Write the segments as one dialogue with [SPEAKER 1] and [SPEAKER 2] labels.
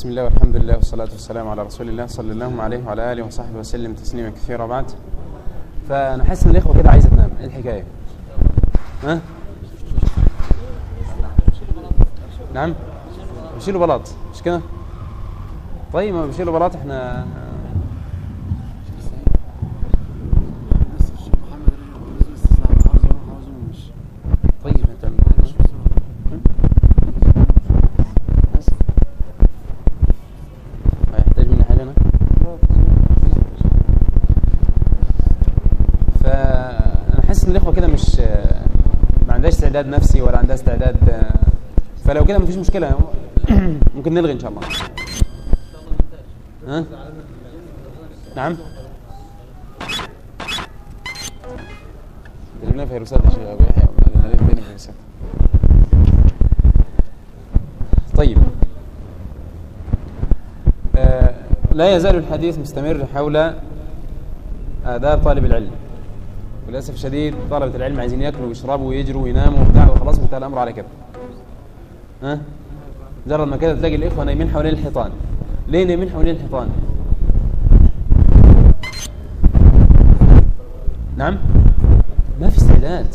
[SPEAKER 1] بسم الله والحمد لله والصلاة والسلام على رسول الله صلى الله عليه وعلى آله وصحبه وسلم تسليما كثيرا. بعد، فأنا حاسس إن الإخوة كده عايزة تنام. إيه الحكاية؟ ها؟ نعم؟ بيشيلوا بلاط مش كده؟ طيب ما بيشيلوا بلاط إحنا طيب أنت هيحتاج مني حاجة أنا؟ فأنا حاسس إن الإخوة كده مش ما عندهاش استعداد نفسي ولا عندها استعداد، فلو كده مفيش مشكلة ممكن نلغي إن شاء الله. ها؟ نعم؟ لنا فيروسات يا شيخ أبو يحيى، لنا فيروسات. طيب، لا يزال الحديث مستمر حول آداب طالب العلم. وللأسف الشديد طلبة العلم عايزين يأكلوا ويشربوا ويجروا ويناموا وبتاع وخلاص انتهى الأمر على كده. ها؟ مجرد ما كده تلاقي الإخوة نايمين حوالين الحيطان. ليه نايمين حوالين الحيطان؟ نعم؟ ما في استعداد.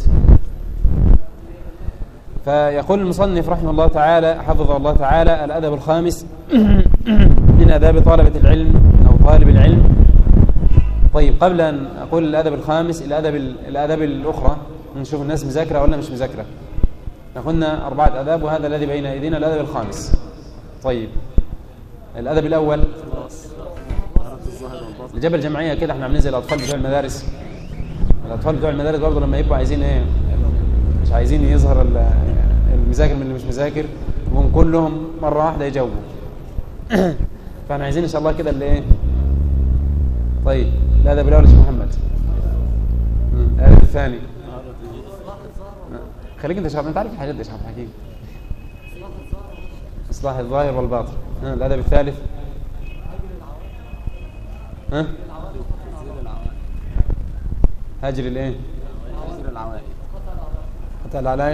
[SPEAKER 1] فيقول المصنف رحمه الله تعالى حفظه الله تعالى: الأدب الخامس من آداب طلبة العلم أو طالب العلم. طيب، قبل أن أقول الأدب الخامس الآداب الأخرى، نشوف الناس مذاكرة ولا مش مذاكرة. قلنا 4 آداب وهذا الذي بين أيدينا الأدب الخامس. طيب، الأدب الأول الجبل الجمعية كده، احنا عاملين زي الأطفال بتوع المدارس. الأطفال بتوع المدارس برضه لما يبقوا عايزين ايه، مش عايزين يظهر المذاكر من اللي مش مذاكر، وهم كلهم مرة واحدة يجاوبوا. فاحنا عايزين إن شاء الله كده اللي ايه. طيب، الأدب الأول يا محمد. الأدب الثاني خليك انت شرح، انت عارف الحاجات دي، اشرح حكيم. إصلاح الظاهر والباطن. الأدب الثالث هجر الايه؟ هجر العوائق. قطع العلائق.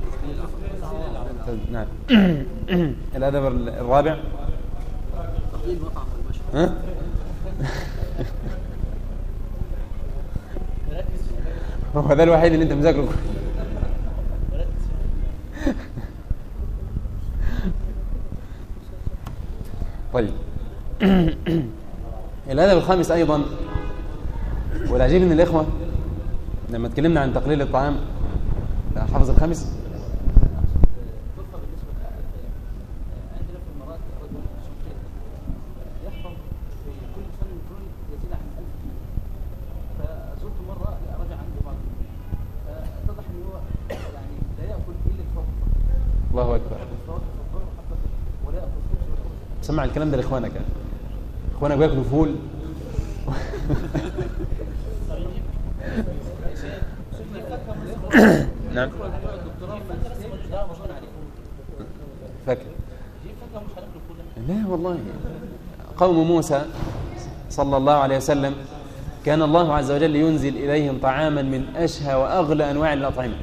[SPEAKER 1] نعم. الأدب الرابع تقليل المطعم والمشروب. هو ده الوحيد اللي انت مذاكره. طيب، الأدب الخامس أيضا، والعجيب ان الإخوة لما تكلمنا عن تقليل الطعام حافظ الخامس. الله أكبر. سمع الكلام ده لإخوانك، إخوانك بياكلوا فول. نعم. فاكر؟ لا والله. قوم موسى صلى الله عليه وسلم كان الله عز وجل ينزل إليهم طعاما من أشهى وأغلى أنواع الأطعمة،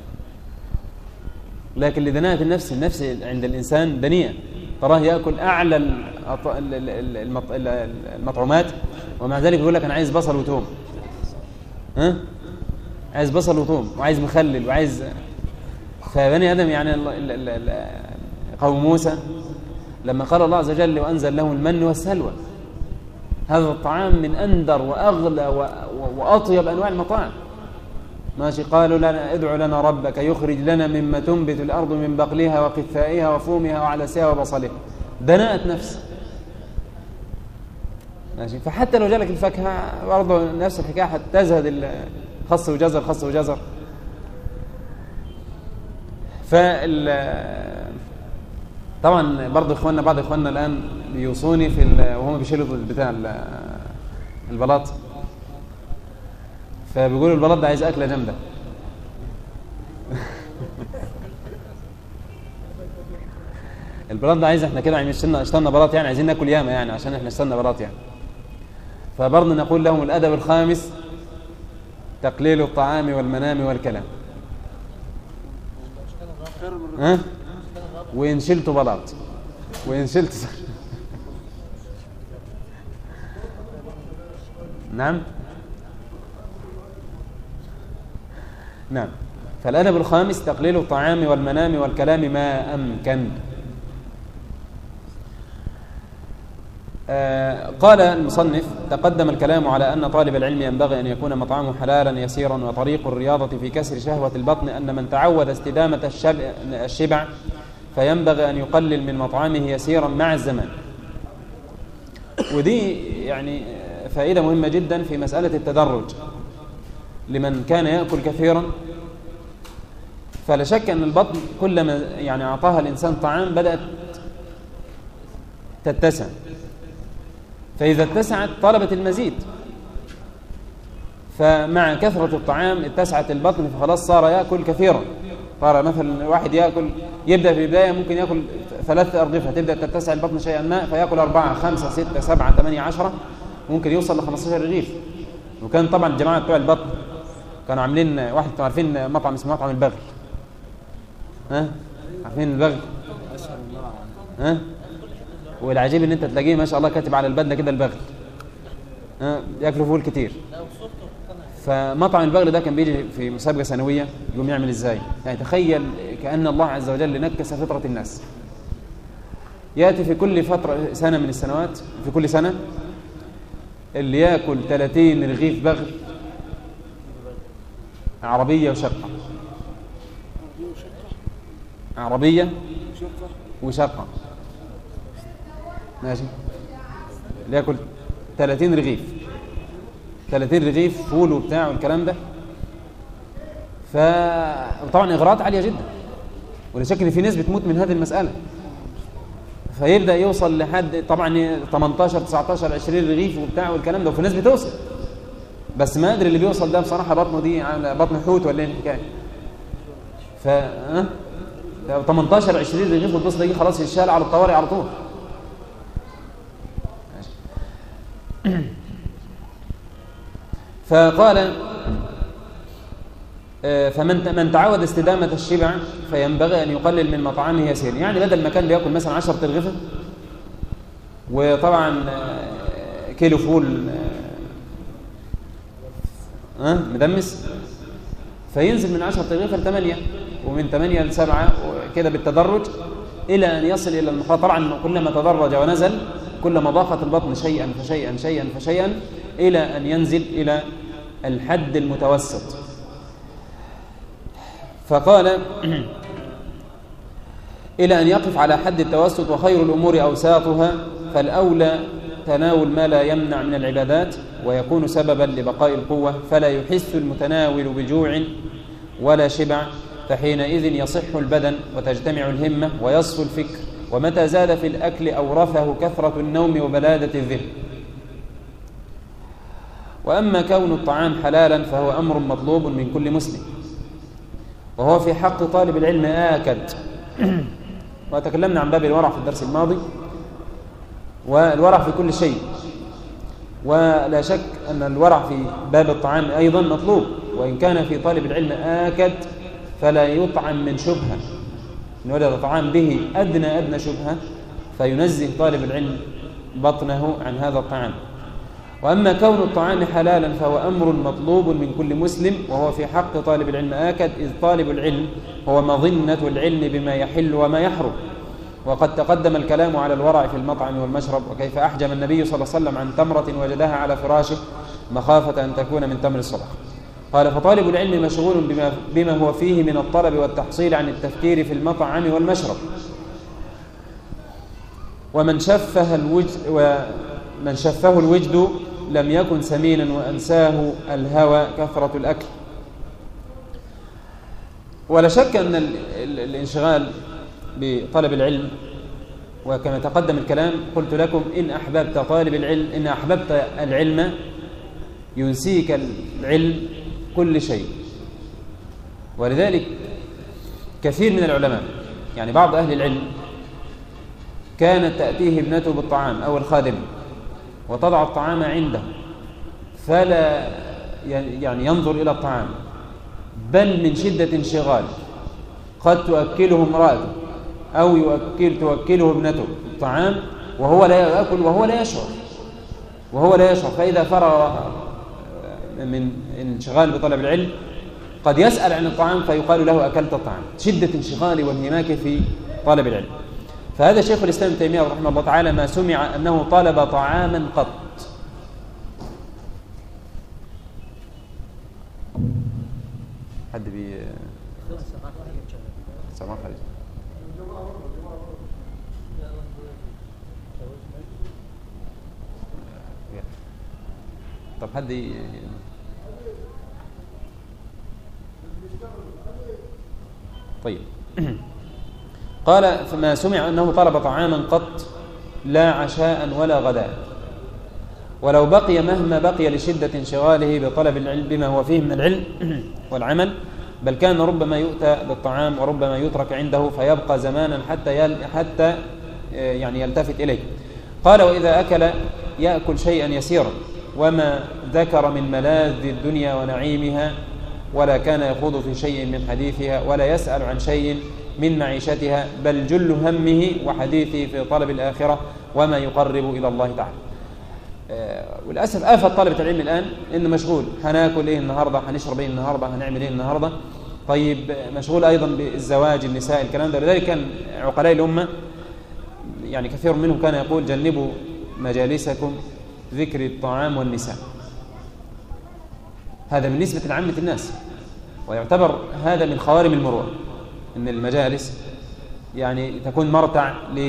[SPEAKER 1] لكن لدناءة النفس عند الإنسان دنيئة، تراه يأكل أعلى المطعومات ومع ذلك يقول لك أنا عايز بصل وثوم. عايز بصل وثوم وعايز مخلل وعايز. فبني آدم يعني قوم موسى لما قال الله عز وجل وأنزل لهم المن والسلوى، هذا الطعام من أندر وأغلى وأطيب أنواع المطاعم. ماشي، قالوا لنا ادعوا لنا ربك يخرج لنا مما تنبت الأرض من بقلها وقثائها وفومها وعدسها وبصلها. دناءة نفس. ماشي، فحتى لو جالك الفاكهة برضه نفس الحكاية، حتى تزهد خص وجزر خص وجزر. طبعا برضه بعض اخواننا الآن بيوصوني وهم بيشيلوا بتاع البلاط، فبيقولوا البلاط ده عايز أكلة جامدة. البلاط ده عايز احنا كده اشترنا بلاط، يعني عايزين ناكل ياما يعني عشان احنا اشترنا بلاط يعني. فبرضه نقول لهم الأدب الخامس تقليل الطعام والمنام والكلام. وإن شلت بلاط وإن شلت نعم نعم. فالأدب الخامس تقليل الطعام والمنام والكلام ما أمكن. قال المصنف: تقدم الكلام على أن طالب العلم ينبغي أن يكون مطعمه حلالا يسيرا، وطريق الرياضة في كسر شهوة البطن أن من تعود استدامة الشبع فينبغي أن يقلل من مطعمه يسيرا مع الزمان. ودي يعني فائدة مهمة جدا في مسألة التدرج. لمن كان يأكل كثيرا فلا شك أن البطن كلما يعني أعطاها الإنسان طعام بدأت تتسع، فإذا اتسعت طلبت المزيد، فمع كثرة الطعام اتسعت البطن فخلاص صار يأكل كثيرا. صار مثلا واحد يبدأ في البداية ممكن يأكل 3 أرغفة، تبدأ تتسع البطن شيئا ما فيأكل 4 5 6 7 8 10، ممكن يوصل ل 15 رغيف. وكان طبعا الجماعة بتوع البطن كانوا عاملين واحد، عارفين مطعم اسمه مطعم البغل؟ عارفين البغل؟ والعجيب ان انت تلاقيه ما شاء الله كاتب على البدله كده البغل. ياكلوا فول كتير. فمطعم البغل ده كان بيجي في مسابقه سنويه، يقوم يعمل ازاي؟ يعني تخيل كأن الله عز وجل نكس فطره الناس. ياتي في كل سنه من السنوات، في كل سنه اللي ياكل 30 رغيف بغل، عربيه وشقه، عربيه وشقه، ماشي، اللي ياكل 30 رغيف، 30 رغيف فول وبتاع والكلام ده. فطبعا اغراءات عاليه جدا، ولا شك ان في ناس بتموت من هذه المساله. فيبدا يوصل لحد طبعا 18 19 20 رغيف وبتاع والكلام ده، وفي ناس بتوصل، بس ما ادري اللي بيوصل ده بصراحه بطنه دي على بطن حوت ولا ايه الحكايه. ف 18 20 رغيف والبص ده خلاص يشال على الطوارئ على طول. فقال: فمن تعود استدامة الشبع فينبغي أن يقلل من مطعمه يسير. يعني بدل ما كان بيأكل مثلا 10 ترغفة وطبعا كيلو فول مدمس، فينزل من 10 ترغفة ل8، ومن 8 ل7 كده بالتدرج إلى أن يصل إلى المخاط. طبعا كلما تدرج ونزل كلما ضاقت البطن شيئا فشيئا شيئا فشيئا إلى أن ينزل إلى الحد المتوسط. فقال: إلى أن يقف على حد التوسط، وخير الأمور أوساطها، فالأولى تناول ما لا يمنع من العبادات ويكون سببا لبقاء القوة، فلا يحس المتناول بجوع ولا شبع، فحينئذ يصح البدن وتجتمع الهمة ويصفو الفكر. ومتى زاد في الأكل أورثه كثرة النوم وبلادة الذهن. وأما كون الطعام حلالا فهو أمر مطلوب من كل مسلم، وهو في حق طالب العلم آكد. وتكلمنا عن باب الورع في الدرس الماضي، والورع في كل شيء، ولا شك أن الورع في باب الطعام أيضا مطلوب، وإن كان في طالب العلم آكد فلا يطعم من شبهة، إن وجد طعام به أدنى شبهة فينزه طالب العلم بطنه عن هذا الطعام. وأما كون الطعام حلالا فهو أمر مطلوب من كل مسلم، وهو في حق طالب العلم آكد، إذ طالب العلم هو مظنة العلم بما يحل وما يحرم. وقد تقدم الكلام على الورع في المطعم والمشرب، وكيف أحجم النبي صلى الله عليه وسلم عن تمرة وجدها على فراشه مخافة أن تكون من تمر الصدقة. قال: فطالب العلم مشغول بما هو فيه من الطلب والتحصيل عن التفكير في المطعم والمشرب. ومن شفه الوجد لم يكن سمينا وأنساه الهوى كثرة الأكل. ولا شك أن الانشغال بطلب العلم، وكما تقدم الكلام قلت لكم إن أحببت العلم ينسيك العلم كل شيء. ولذلك كثير من العلماء، يعني بعض أهل العلم، كانت تأتيه ابنته بالطعام أو الخادم وتضع الطعام عنده فلا يعني ينظر إلى الطعام، بل من شدة انشغال قد تؤكله امرأته أو توكله ابنته الطعام وهو لا يأكل وهو لا يشعر، وهو لا يشعر، فإذا فرغ من انشغال بطلب العلم قد يسأل عن الطعام فيقال له أكلت الطعام، شدة انشغاله وانهماكه في طلب العلم. فهذا شيخ الإسلام ابن تيمية رحمه الله تعالى ما سمع أنه طلب طعاما قط. حد سماح خالد. طب حد طيب. قال فما سمع أنه طلب طعاما قط لا عشاء ولا غداء، ولو بقي مهما بقي لشدة انشغاله بطلب العلم بما هو فيه من العلم والعمل، بل كان ربما يؤتى بالطعام وربما يترك عنده فيبقى زمانا حتى يعني يلتفت إليه. قال وإذا أكل يأكل شيئا يسيرا وما ذكر من ملاذ الدنيا ونعيمها، ولا كان يخوض في شيء من حديثها ولا يسأل عن شيء من معيشتها، بل جل همه وحديثه في طلب الآخرة وما يقرب إلى الله تعالى. وللأسف آفة طلبة العلم الآن إنه مشغول، هناكل إيه النهاردة، هنشرب إيه النهاردة، هنعمل إيه النهاردة. طيب مشغول أيضا بالزواج، النساء، الكلام ده. لذلك كان عقلاء الأمة يعني كثير منهم كان يقول جنبوا مجالسكم ذكر الطعام والنساء. هذا بالنسبة لعامة الناس، ويعتبر هذا من خوارم المروءة، إن المجالس يعني تكون مرتع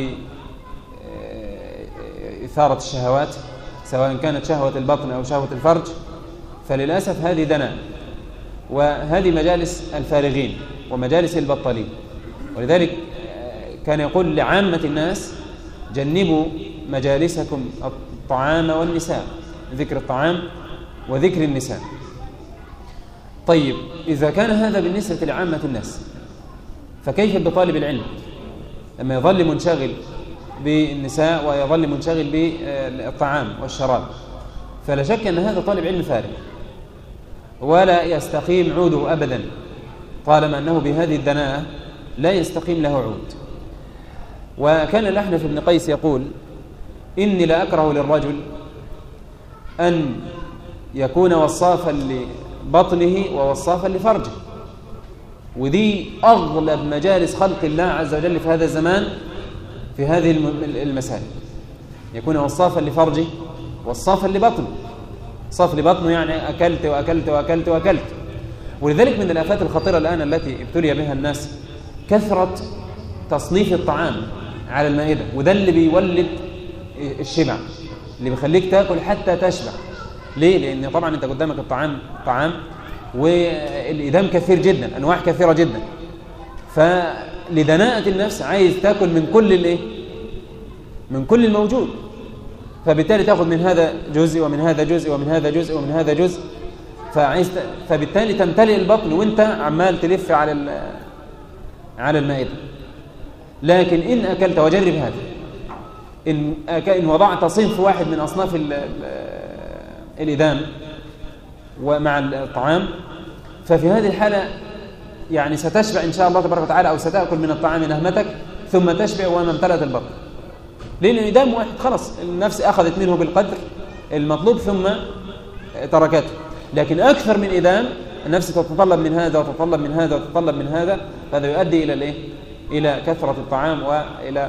[SPEAKER 1] لإثارة الشهوات، سواء كانت شهوة البطن أو شهوة الفرج. فللأسف هذه دناء، وهذه مجالس الفارغين ومجالس البطالين. ولذلك كان يقول لعامة الناس جنبوا مجالسكم الطعام والنساء، ذكر الطعام وذكر النساء. طيب إذا كان هذا بالنسبة لعامة الناس، فكيف بطالب العلم لما يظل منشغل بالنساء ويظل منشغل بالطعام والشراب؟ فلا شك أن هذا طالب علم فارغ ولا يستقيم عوده أبدا، طالما أنه بهذه الدناءة لا يستقيم له عود. وكان الأحنف بن قيس يقول إني لا أكره للرجل أن يكون وصافا لبطنه ووصافا لفرجه، ودي أغلب مجالس خلق الله عز وجل في هذا الزمان في هذه المسائل، يكون وصافا لفرجه وصافا لبطنه. صاف لبطنه يعني أكلت وأكلت وأكلت وأكلت. ولذلك من الآفات الخطيرة الآن التي ابتلي بها الناس كثرة تصنيف الطعام على المائدة، وده اللي بيولد الشبع، اللي بيخليك تاكل حتى تشبع. ليه؟ لأن طبعا أنت قدامك الطعام طعام، والإدام كثير جدا، أنواع كثيرة جدا، فلدناءة النفس عايز تاكل من كل الإيه؟ من كل الموجود، فبالتالي تأخذ من هذا جزء ومن هذا جزء ومن هذا جزء ومن هذا جزء، فبالتالي تمتلئ البطن وانت عمال تلف على المائدة. لكن إن أكلت، وجرب هذا، إن وضعت صنف واحد من أصناف الإدام ومع الطعام، ففي هذه الحالة يعني ستشبع إن شاء الله تبارك وتعالى، أو ستأكل من الطعام نهمتك ثم تشبع وما امتلأت البطن. لأن الإدام واحد خلاص، النفس أخذت منه بالقدر المطلوب ثم تركته. لكن أكثر من إدام النفس تتطلب من هذا وتتطلب من هذا وتتطلب من هذا، فهذا يؤدي إلى الإيه؟ إلى كثرة الطعام وإلى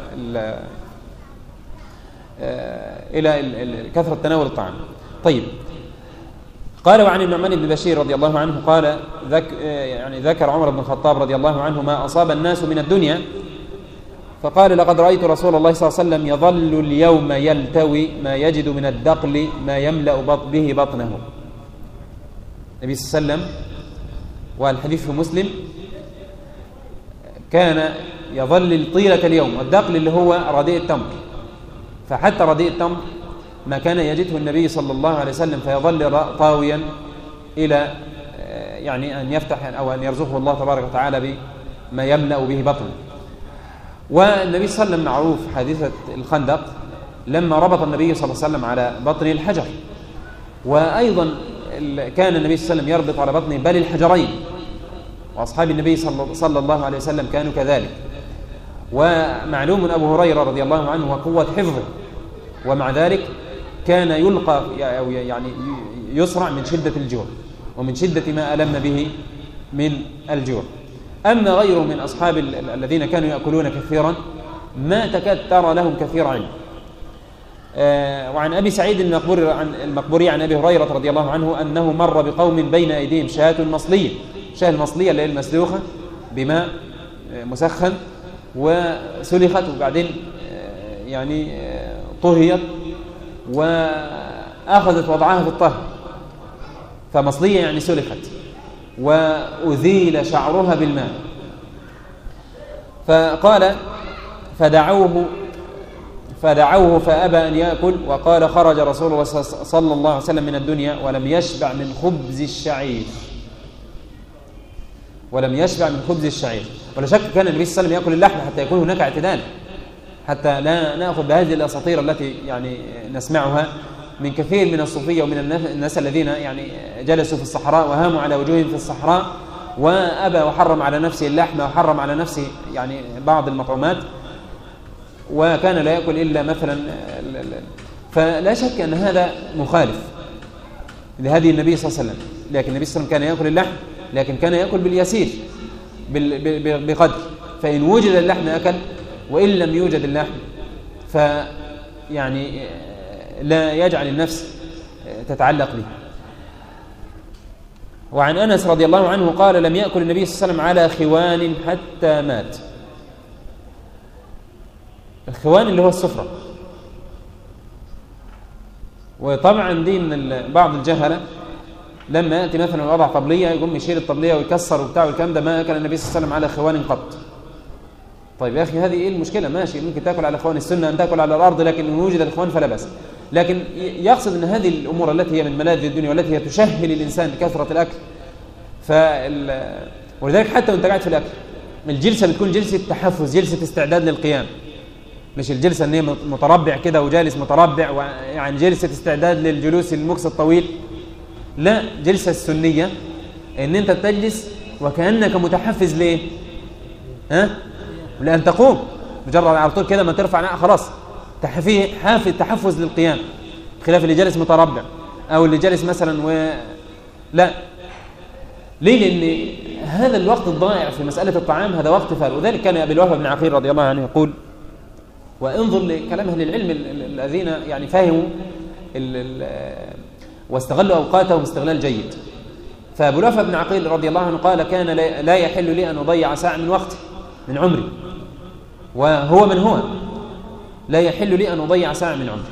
[SPEAKER 1] إلى كثرة تناول الطعام. طيب، قال وعن النعمان بن بشير رضي الله عنه قال ذكر عمر بن الخطاب رضي الله عنه ما أصاب الناس من الدنيا، فقال لقد رأيت رسول الله صلى الله عليه وسلم يظل اليوم يلتوي ما يجد من الدقل ما يملأ به بطنه. النبي صلى الله عليه وسلم، والحديث في مسلم، كان يظل طيلة اليوم، والدقل اللي هو رديء التمر، فحتى رديء التمر ما كان يجده النبي صلى الله عليه وسلم، فيظل طاويا إلى يعني أن يفتح أو أن يرزقه الله تبارك وتعالى بما يملأ به بطنه. والنبي صلى الله عليه وسلم معروف حادثة الخندق لما ربط النبي صلى الله عليه وسلم على بطنه الحجر، وأيضا كان النبي صلى الله عليه وسلم يربط على بطنه بل الحجرين، وأصحاب النبي صلى الله عليه وسلم كانوا كذلك. ومعلوم أبو هريرة رضي الله عنه وقوة حفظه، ومع ذلك كان يلقى أو يعني يصرع من شدة الجوع ومن شدة ما ألم به من الجوع. أما غيره من أصحاب الذين كانوا يأكلون كثيرا ما تكاد ترى لهم كثير علم. وعن أبي سعيد المقبوري عن أبي هريرة رضي الله عنه أنه مر بقوم بين أيديهم شاة مصلية. شاة المصلية اللي هي المسلوخة بماء مسخن وسلخت وبعدين يعني طهيت وأخذت وضعها في الطهي، فمصلية يعني سلخت، وأذيل شعرها بالماء. فقال فدعوه فأبى أن يأكل، وقال خرج رسول الله صلى الله عليه وسلم من الدنيا ولم يشبع من خبز الشعير. ولم يشبع من خبز الشعير. ولا شك كان النبي صلى الله عليه وسلم يأكل اللحم حتى يكون هناك اعتدال، حتى لا نأخذ بهذه الأساطير التي يعني نسمعها من كثير من الصوفية ومن الناس الذين يعني جلسوا في الصحراء وهاموا على وجوههم في الصحراء وأبى وحرم على نفسه اللحم وحرم على نفسه يعني بعض المطعومات، وكان لا يأكل إلا مثلا. فلا شك أن هذا مخالف لهدي النبي صلى الله عليه وسلم. لكن النبي صلى الله عليه وسلم كان يأكل اللحم، لكن كان يأكل باليسير بقدر، فإن وجد اللحم أكل، وإن لم يوجد اللحم فيعني لا يجعل النفس تتعلق به. وعن أنس رضي الله عنه قال لم يأكل النبي صلى الله عليه وسلم على خوان حتى مات. الخوان اللي هو السفرة. وطبعا دي من بعض الجهلة لما يأتي مثلا وضع طبلية يقوم يشيل الطبلية ويكسر وبتاع والكلام ده. ما أكل النبي صلى الله عليه وسلم على خوان قط. طيب يا أخي هذه إيه المشكلة؟ ماشي، ممكن تأكل على خوان، السنة أن تأكل على الأرض، لكن إن وجد الخوان فلا بأس. لكن يقصد أن هذه الأمور التي هي من ملاذ الدنيا والتي هي تشهل الإنسان بكثرة الأكل. ولذلك حتى وأنت قاعد في الأكل الجلسة بتكون جلسة تحفز، جلسة استعداد للقيام، مش الجلسة أن هي متربع كده وجالس متربع ويعني جلسة استعداد للجلوس المكس الطويل. لا، جلسة السنية أن أنت تجلس وكأنك متحفز ليه؟ لأن تقوم مجرد على طول كده ما ترفع خلاص تحفز للقيام، خلاف اللي جالس متربع أو اللي جالس مثلا لا. ليه؟ لأن هذا الوقت الضائع في مسألة الطعام هذا وقت فارغ. وذلك كان أبي الوهاب بن عقيل رضي الله عنه يقول، وانظر لكلام أهل العلم الذين يعني فهموا واستغلوا أوقاتهم استغلال جيد. فأبو الوهاب بن عقيل رضي الله عنه قال كان لا يحل لي أن أضيع ساعة من وقتي من عمري، وهو من هو لا يحل لي أن أضيع ساعة من عمري.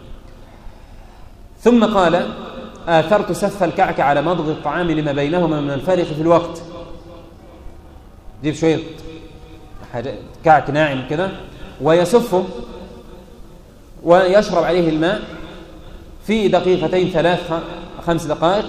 [SPEAKER 1] ثم قال آثرت سف الكعك على مضغ الطعام لما بينهما من الفارق في الوقت. جيب شوية كعك ناعم كده ويسفه ويشرب عليه الماء في دقيقتين 3-5 دقائق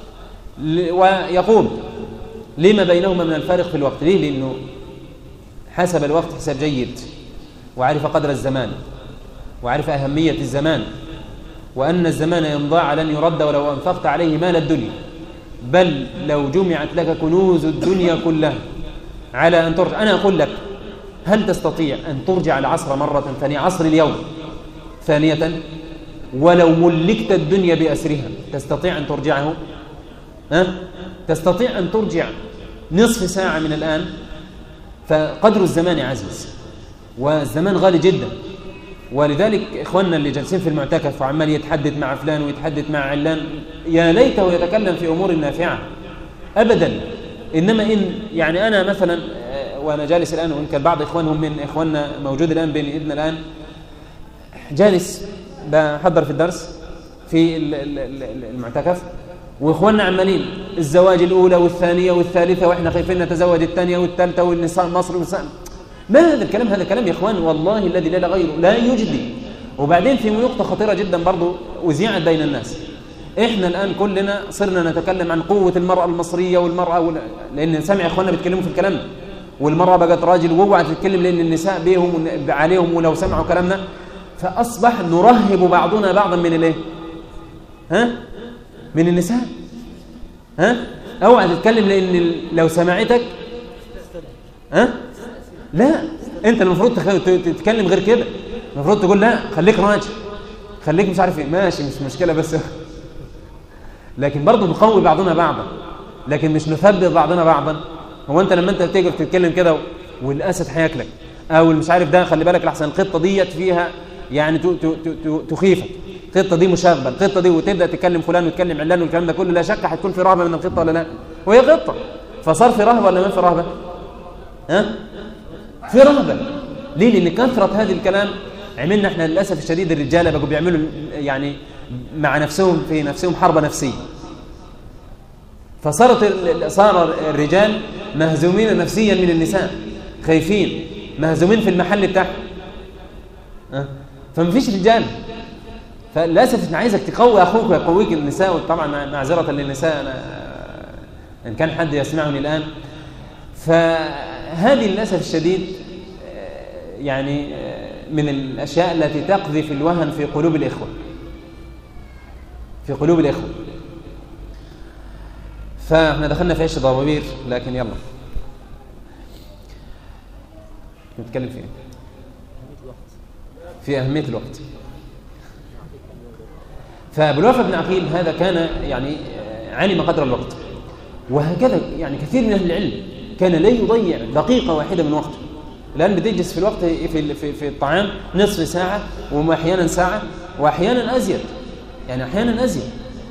[SPEAKER 1] ويقوم لما بينهما من الفارق في الوقت. ليه؟ لأنه حسب الوقت حساب جيد، وعرف قدر الزمان، وعرف أهمية الزمان، وأن الزمان ينضاع لن يرد ولو أنفقت عليه مال الدنيا، بل لو جمعت لك كنوز الدنيا كلها على أن ترجع. أنا أقول لك هل تستطيع أن ترجع العصر مرة ثانية، عصر اليوم ثانية، ولو ملكت الدنيا بأسرها تستطيع أن ترجعه؟ تستطيع أن ترجع نصف ساعة من الآن؟ فقدر الزمان عزيز، والزمان غالي جدا. ولذلك إخواننا اللي جالسين في المعتكف وعمال يتحدث مع فلان ويتحدث مع علان، يا ليته يتكلم في أمور نافعة أبدا. إنما إن يعني أنا مثلا وأنا جالس الآن، وإن كان بعض إخوانهم من إخواننا موجود الآن بين إيدنا الآن، جالس بحضر في الدرس في المعتكف، وإخواننا عمالين الزواج الأولى والثانية والثالثة، وإحنا خايفين نتزوج الثانية والثالثة، والنساء مصر والنساء. ما هذا الكلام؟ هذا كلام يا إخوان والله الذي لا غيره لا يجدي. وبعدين في نقطة خطيرة جدا برضو أذيعت بين الناس. إحنا الآن كلنا صرنا نتكلم عن قوة المرأة المصرية والمرأة لأن سمع إخواننا بيتكلموا في الكلام ده، والمرأة بقت راجل واوعى تتكلم لأن النساء بيهم عليهم ولو سمعوا كلامنا. فأصبح نرهب بعضنا بعضا من الايه؟ من النساء. اوعى تتكلم لأن لو سمعتك لا، انت المفروض تتكلم غير كده. المفروض تقول لا، خليك راجل، خليك مش عارف ايه، ماشي مش مشكلة، بس لكن برضه نقوي بعضنا بعضا، لكن مش نثبت بعضنا بعضا. هو انت لما انت بتيجي تتكلم كده والاسد هياكلك، او مش عارف ده، خلي بالك لحسن الخطه ديت فيها يعني تخيفك، الخطه دي مشاغبه، الخطه دي، وتبدا تتكلم فلان وتكلم علان والكلام ده كله، لا شك هتكون في رهبه من الخطه ولا لا؟ وهي خطه، فصار في رهبه ولا ما في رهبه؟ ها؟ في رهبه. ليه؟ لان كثره هذا الكلام عملنا احنا للاسف الشديد الرجاله بقوا بيعملوا يعني مع نفسهم في نفسهم حرب نفسيه، صار الرجال مهزومين نفسيا من النساء، خايفين، مهزومين في المحل بتاعهم، فمفيش رجال. فللاسف انا عايزك تقوي اخوك ويقويك النساء. وطبعا معذره للنساء أنا ان كان حد يسمعني الان، فهذه للاسف الشديد يعني من الاشياء التي تقذف الوهن في قلوب الاخوه، في قلوب الاخوه. فاحنا دخلنا في عيش ضبابير، لكن يلا نتكلم فيه في أهمية الوقت. فأبو الوفا بن عقيل هذا كان يعني علم قدر الوقت، وهكذا يعني كثير من أهل العلم كان لا يضيع دقيقة واحدة من وقته. الآن بتجلس في الوقت في الطعام نصف ساعة، وأحيانا ساعة، وأحيانا أزيد، يعني أحيانا أزيد.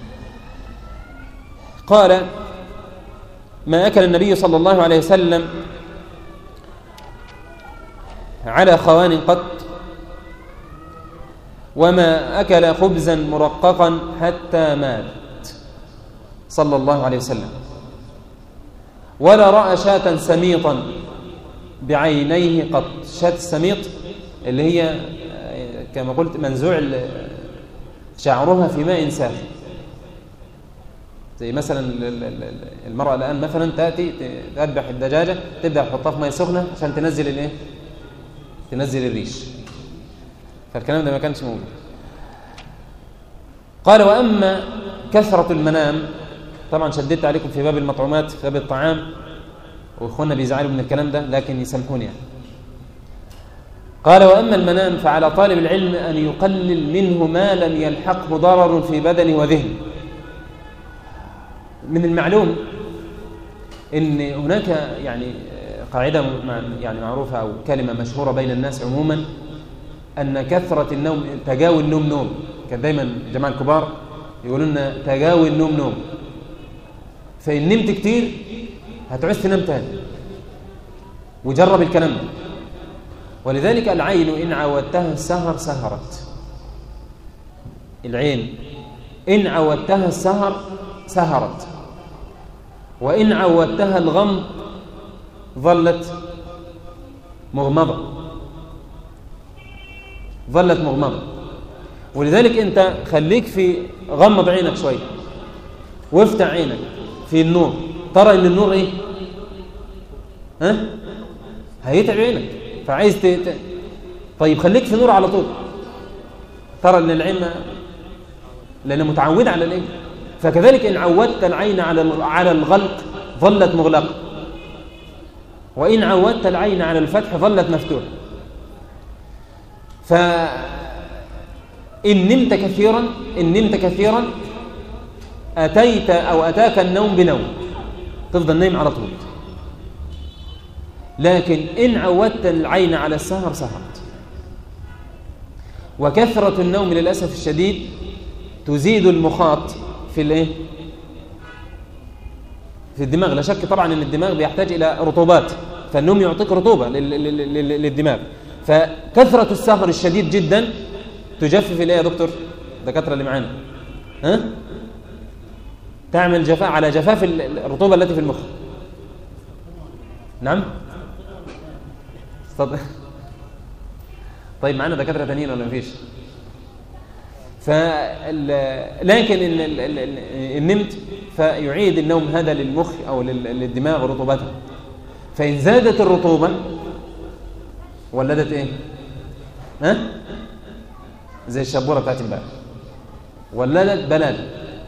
[SPEAKER 1] قال: ما أكل النبي صلى الله عليه وسلم على خوان قط، وما أكل خبزا مرققا حتى مات صلى الله عليه وسلم، ولا رأى شاة سميطا بعينيه قط. شاة السميط اللي هي كما قلت منزوع شعرها في ماء ساخن، زي مثلا المرأة الآن مثلا تأتي تذبح الدجاجة، تبدأ تحطها في ماء سخنة عشان تنزل الايه؟ تنزل الريش. فالكلام ده ما كانش موجود. قال: وأما كثرة المنام، طبعا شددت عليكم في باب المطعومات، في باب الطعام، واخواننا بيزعلوا من الكلام ده لكن يسامحوني يعني. قال: وأما المنام فعلى طالب العلم أن يقلل منه ما لم يلحقه ضرر في بدنه وذهنه. من المعلوم ان هناك يعني قاعدة يعني معروفة أو كلمة مشهورة بين الناس عموما، أن كثرة النوم تجاوي النوم نوم. كان دايما جماعة الكبار يقولون لنا تجاوي النوم نوم، فإن نمت كتير هتعوز تنام تاني، وجرب الكلام ده. ولذلك العين إن عودتها السهر سهرت، العين إن عودتها السهر سهرت، وإن عودتها الغمض ظلت مغمضة، ظلت مغمضة. ولذلك أنت خليك في غمض عينك شوية وافتح عينك في النور، ترى إن النور إيه؟ هيتعب عينك، فعايز طيب خليك في نور على طول، ترى إن العين لأنه متعود على الإيه؟ فكذلك إن عودت العين على الغلق ظلت مغلقة، وإن عودت العين على الفتح ظلت مفتوحة. فإن نمت كثيرا أتيت أو أتاك النوم بنوم، تفضل نايم على طول. لكن إن عودت العين على السهر سهرت. وكثرة النوم للأسف الشديد تزيد المخاط في الايه؟ في الدماغ. لا شك طبعا ان الدماغ بيحتاج الى رطوبات، فالنوم يعطيك رطوبه للدماغ. فكثره السهر الشديد جدا تجفف الايه يا دكتور؟ الدكاتره اللي معانا تعمل جفاف على جفاف الرطوبه التي في المخ. نعم طيب معانا دكاتره ثانيين ولا مفيش؟ لكن إن نمت فيعيد النوم هذا للمخ أو للدماغ رطوبته. فإن زادت الرطوبة ولدت إيه؟ زي الشبورة بتاعت امبارح، ولدت بلادة.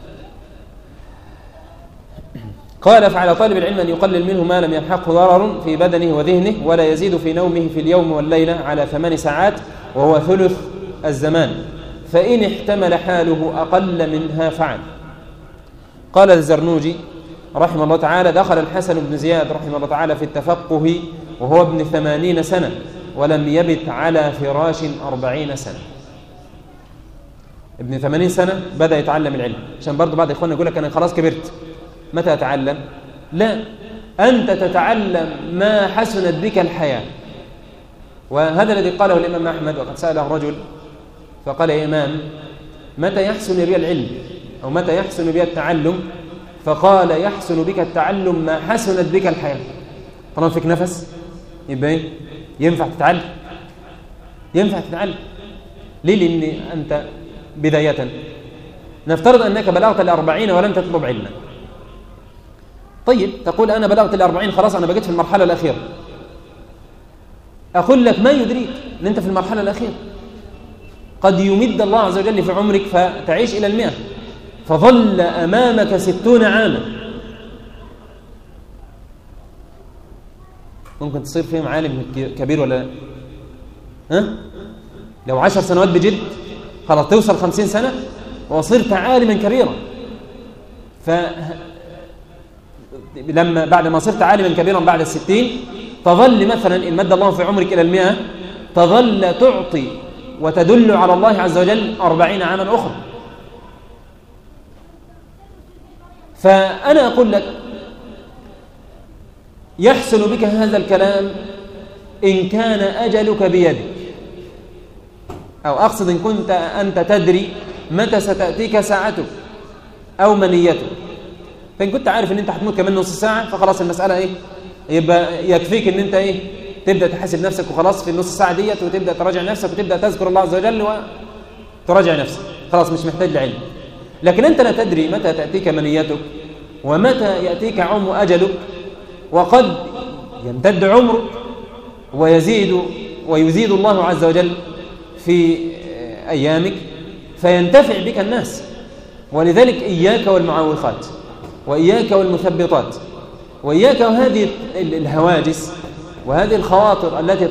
[SPEAKER 1] قال: فعلى طالب العلم أن يقلل منه ما لم يلحقه ضرر في بدنه وذهنه، ولا يزيد في نومه في اليوم والليلة على 8 ساعات، وهو ثلث الزمان. فإن احتمل حاله أقل منها فعل. قال الزرنوجي رحمه الله تعالى: دخل الحسن بن زياد رحمه الله تعالى في التفقه وهو ابن 80 سنة ولم يبت على فراش 40 سنة. ابن 80 سنة بدأ يتعلم العلم، عشان برضو بعض إخواننا يقول لك أنا خلاص كبرت، متى أتعلم؟ لا، أنت تتعلم ما حسنت بك الحياة. وهذا الذي قاله الإمام أحمد، وقد سأله رجل فقال: يا إمام، متى يحسن بي العلم أو متى يحسن بي التعلم؟ فقال: يحسن بك التعلم ما حسنت بك الحياة. طالما فيك نفس يبقى إيه؟ ينفع تتعلم، ينفع تتعلم. ليه؟ لأن أنت بداية نفترض أنك بلغت 40 ولم تطلب علما. طيب، تقول أنا بلغت 40 خلاص أنا بقيت في المرحلة الأخيرة. أقول لك ما يدريك أن أنت في المرحلة الأخيرة، قد يمد الله عز وجل في عمرك فتعيش إلى 100، فظل أمامك 60 عاما، ممكن تصير فيهم عالم كبير ولا لا؟ ها؟ لو 10 سنوات بجد خلاص توصل 50 سنة وصرت عالما كبيرا. لما بعد ما صرت عالما كبيرا بعد 60 تظل مثلا إن مد الله في عمرك إلى 100 تظل تعطي وتدل على الله عز وجل 40 عاما أخرى. فأنا أقول لك يحسن بك هذا الكلام إن كان أجلك بيدك، أو أقصد إن كنت أنت تدري متى ستأتيك ساعتك أو منيتك. فإن كنت عارف أن أنت هتموت كمان نص ساعة فخلاص المسألة إيه؟ يبقى يكفيك أن أنت إيه؟ تبدأ تحاسب نفسك وخلاص في النص ساعة ديت، وتبدأ تراجع نفسك وتبدأ تذكر الله عز وجل وتراجع نفسك، خلاص مش محتاج لعلم. لكن أنت لا تدري متى تأتيك منيتك ومتى يأتيك أجلك، وقد يمتد عمرك ويزيد الله عز وجل في أيامك فينتفع بك الناس. ولذلك إياك والمعوقات، وإياك والمثبطات، وإياك وهذه الهواجس وهذه الخواطر التي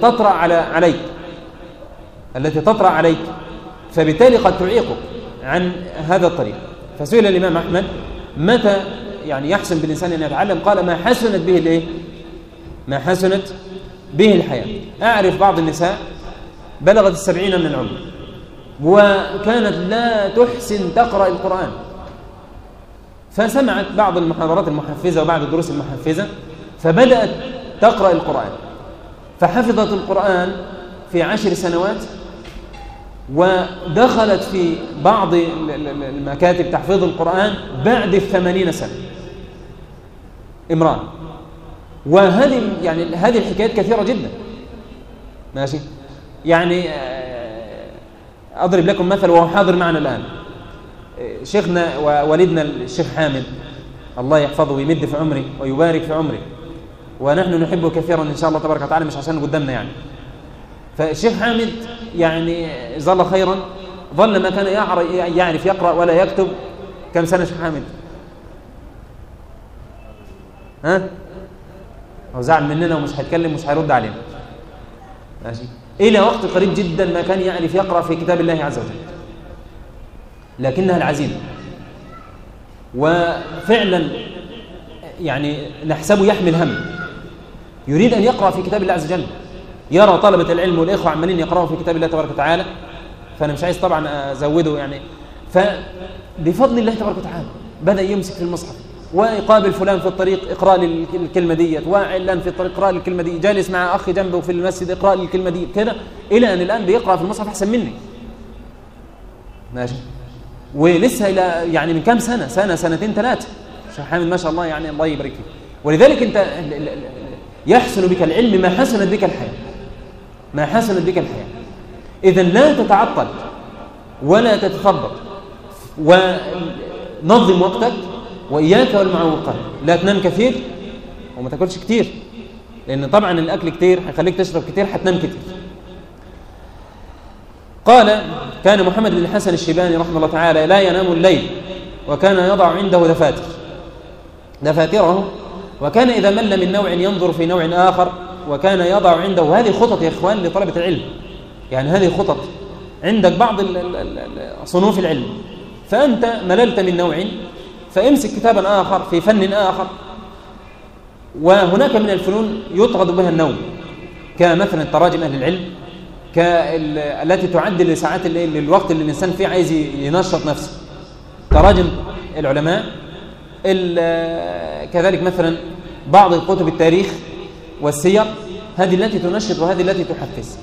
[SPEAKER 1] تطرأ عليك فبالتالي قد تعيقك عن هذا الطريق. فسئل الإمام أحمد متى يعني يحسن بالإنسان أن يتعلم؟ قال: ما حسنت به الإيه؟ ما حسنت به الحياة. أعرف بعض النساء بلغت 70 من العمر وكانت لا تحسن تقرأ القرآن، فسمعت بعض المحاضرات المحفزة وبعض الدروس المحفزة فبدأت تقرأ القرآن، فحفظت القرآن في 10 سنوات، ودخلت في بعض المكاتب تحفيظ القرآن بعد 80 سنة امرأة. وهذه يعني هذه الحكايات كثيرة جدا، ماشي؟ يعني أضرب لكم مثل وهو حاضر معنا الآن، شيخنا ووالدنا الشيخ حامد الله يحفظه ويمد في عمره ويبارك في عمره، ونحن نحبه كثيرا إن شاء الله تبارك وتعالى، مش عشان قدامنا يعني. فالشيخ حامد يعني جزاه الله خيرا ظل ما كان يعرف يقرأ ولا يكتب. كم سنة شيخ حامد؟ ها؟ هو زعل مننا ومش هيتكلم مش هيرد علينا، ماشي؟ إلى وقت قريب جدا ما كان يعرف يقرأ في كتاب الله عز وجل، لكنها العزيمة. وفعلا يعني نحسبه يحمل هم، يريد أن يقرأ في كتاب الله عز وجل، يرى طلبة العلم والإخوة عمالين يقرأوا في كتاب الله تبارك وتعالى، فأنا مش عايز طبعا أزوده يعني. فبفضل الله تبارك وتعالى بدأ يمسك في المصحف ويقابل فلان في الطريق اقرأ لي الكلمة ديت، وعلان في الطريق اقرأ لي الكلمة دي، جالس مع أخي جنبه في المسجد اقرأ لي الكلمة دي، كده إلى أن الآن بيقرأ في المصحف أحسن مني، ماشي؟ ولسه إلى يعني من كام سنة سنتين 3 شيخ حامد ما شاء الله يعني الله يبارك فيه. ولذلك أنت يحسن بك العلم ما حسنت بك الحياة، ما حسنت بك الحياة. إذن لا تتعطل ولا تتثبط، ونظم وقتك، وإياك والمعوقات. لا تنام كثير وما تاكلش كتير، لأن طبعا الأكل كتير هيخليك تشرب كتير هتنام كتير. قال: كان محمد بن الحسن الشيباني رحمه الله تعالى لا ينام الليل، وكان يضع عنده دفاتره، وكان إذا مل من نوع ينظر في نوع آخر، وكان يضع عنده. هذه خطط يا إخوان لطلبة العلم، يعني هذه خطط عندك بعض صنوف العلم، فأنت مللت من نوع فامسك كتابا آخر في فن آخر. وهناك من الفنون يطرد بها النوم، كمثلا تراجم أهل العلم، التي تعد لساعات الوقت اللي الإنسان فيه عايز ينشط نفسه، تراجم العلماء. كذلك مثلا بعض كتب التاريخ والسير، هذه التي تنشط وهذه التي تحفز.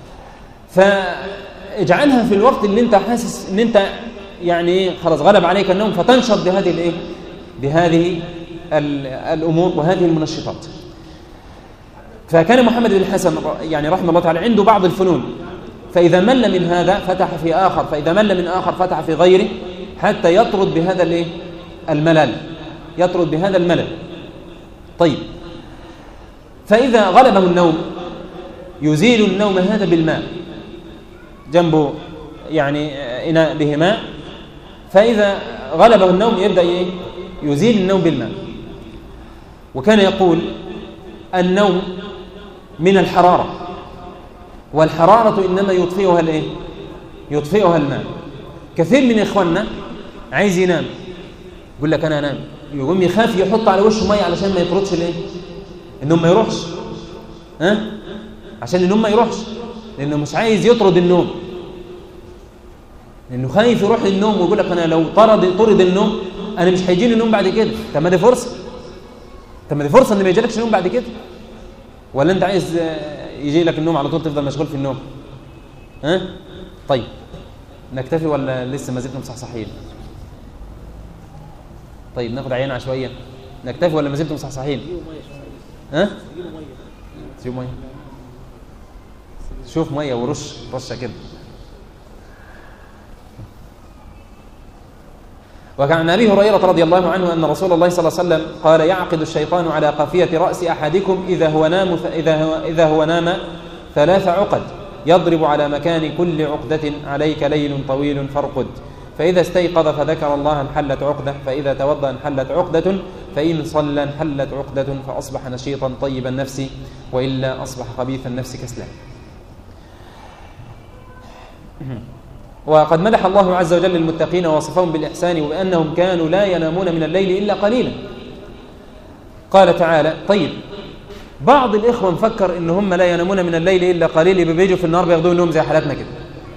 [SPEAKER 1] فاجعلها في الوقت اللي انت حاسس ان انت يعني خلاص غلب عليك النوم، فتنشط بهذه الأمور وهذه المنشطات. فكان محمد بن الحسن يعني رحمه الله تعالى عنده بعض الفنون، فإذا مل من هذا فتح في آخر، فإذا مل من آخر فتح في غيره، حتى يطرد بهذا الملل، يطرد بهذا الملل. طيب، فإذا غلبه النوم يزيل النوم هذا بالماء، جنبه يعني إناء به ماء، فإذا غلبه النوم يبدأ يزيل النوم بالماء. وكان يقول النوم من الحرارة، والحرارة إنما يطفئها الماء. كثير من إخواننا عايز ينام، يقول لك أنا أنام، يقوم يخاف يحط على وشه مية علشان ما يطردش النوم ما يروحش، عشان النوم ما يروحش، لأنه مش عايز يطرد النوم، لأنه خايف يروح للنوم، ويقول لك أنا لو طرد النوم أنا مش هيجيني النوم بعد كده. طب ما دي فرصة، إن ما يجيلكش النوم بعد كده، ولا أنت عايز يجي لك النوم على طول تفضل مشغول في النوم؟ طيب، نكتفي ولا لسه ما زلتم مصحصحين؟ طيب ناخد عينة عشوائية، نكتفي ولا ما زلتم مصحصحين؟ تجيبوا مية، شوف مية ورشة كده. وكان عن أبي هريرة رضي الله عنه أن رسول الله صلى الله عليه وسلم قال: يعقد الشيطان على قافية رأس أحدكم إذا هو نام 3 عقد، يضرب على مكان كل عقدة: عليك ليل طويل فارقد. فإذا استيقظ فذكر الله انحلت عقدة، فإذا توضأ انحلت عقدة، فإن صلى انحلت عقدة، فأصبح نشيطا طيب النفس، وإلا أصبح خبيث النفس كسلان. وقد مدح الله عز وجل المتقين ووصفهم بالإحسان، وبأنهم كانوا لا ينامون من الليل إلا قليلا. قال تعالى: طيب، بعض الإخوة مفكر إن هم لا ينامون من الليل إلا قليل، يبقى بيجوا في النهار بياخدوا النوم زي حالاتنا كده،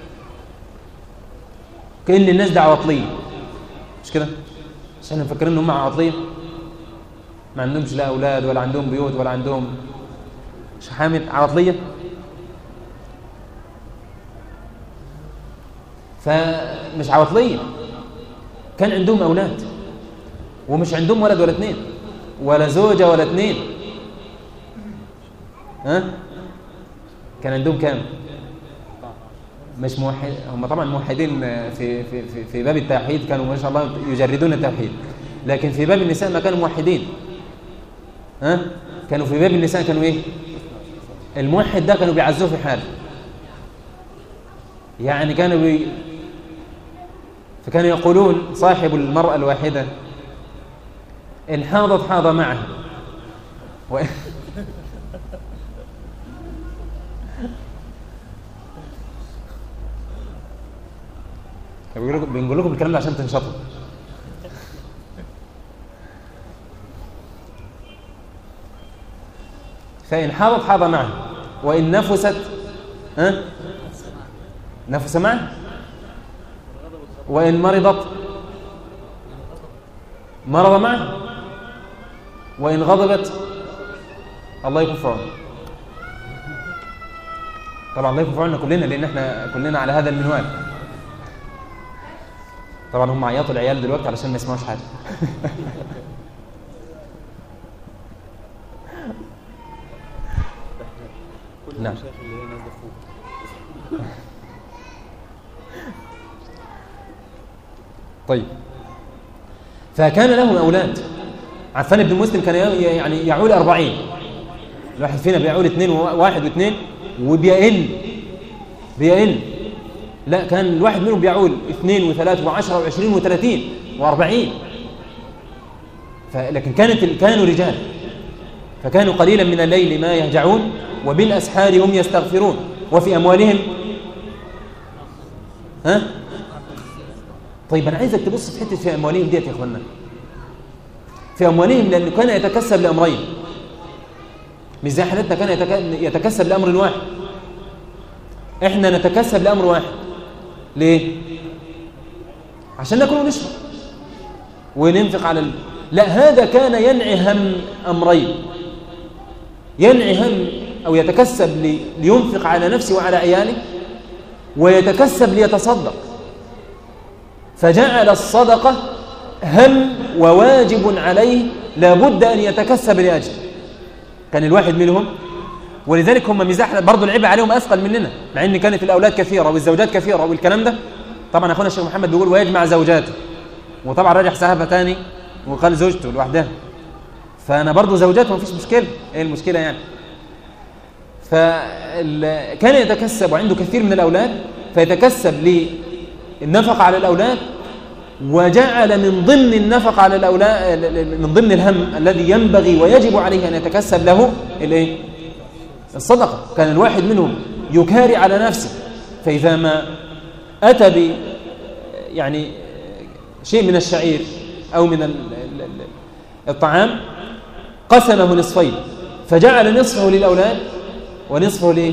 [SPEAKER 1] كأن الناس دي عواطلية، مش كده؟ عشان مفكرين إن هم عواطلية، ما عندهمش لا أولاد ولا عندهم بيوت ولا عندهم شحامل، عواطلية. فمش عواطلية، كان عندهم أولاد، ومش عندهم ولد ولا 2 ولا زوجة ولا 2. كان عندهم كام؟ مش موحد، هم طبعا موحدين في باب التوحيد، كانوا ما شاء الله يجردون التوحيد، لكن في باب النساء ما كانوا موحدين. كانوا في باب النساء كانوا ايه؟ الموحد ده كانوا بيعزوه في حاله، يعني فكانوا يقولون: صاحب المرأة الواحدة إن حاضت حاض معها، بنقول لكم الكلام ده عشان تنشطوا. فإن حاضت حاض معها، وإن نفست نفس معه، وإن مرضت مرض معه، وإن غضبت الله يكون في عونه. طبعا الله يكون في عوننا كلنا، لأن احنا كلنا على هذا المنوال. طبعا هم عياطوا العيال دلوقتي علشان ما يسمعوش حاجة. نعم. طيب، فكان لهم أولاد. عفان بن مسلم كان يعني يعول 40، الواحد فينا بيعول 2 و1 و2 وبيئن. لا، كان الواحد منهم بيعول 2 و3 و10 و20 و30 و40. لكن كانوا رجال، فكانوا قليلا من الليل ما يهجعون، وبالأسحار هم يستغفرون، وفي أموالهم ها؟ طيب أنا عايزك تبص في حتة في أموالهم ديت يا إخوانا. في أموالهم لأنه كان يتكسب لأمرين، مش زي حالتنا كان يتكسب لأمر واحد. إحنا نتكسب لأمر واحد. ليه؟ عشان ناكل ونشرب وننفق على لا، هذا كان ينعي هم أمرين، ينعي هم أو يتكسب لينفق على نفسه وعلى عياله، ويتكسب ليتصدق، فجعل الصدقة هم وواجب عليه لابد أن يتكسب لأجله. كان الواحد منهم، ولذلك هم مزاح برضو العبء عليهم أثقل مننا، مع أن كانت الأولاد كثيرة والزوجات كثيرة والكلام ده. طبعا أخونا الشيخ محمد بيقول ويجمع زوجاته، وطبعا راجح صحابة تاني وقال زوجته لوحدها، فأنا برضو زوجاته ما فيش مشكلة. إيه المشكلة يعني؟ فكان يتكسب وعنده كثير من الأولاد، فيتكسب للنفقة على الأولاد، وجعل من ضمن النفقة على الأولاد، من ضمن الهم الذي ينبغي ويجب عليه أن يتكسب له الإيه؟ الصدقة. كان الواحد منهم يكاري على نفسه، فإذا ما أتى يعني شيء من الشعير أو من الطعام قسمه نصفين، فجعل نصفه للأولاد ونصفه ليه؟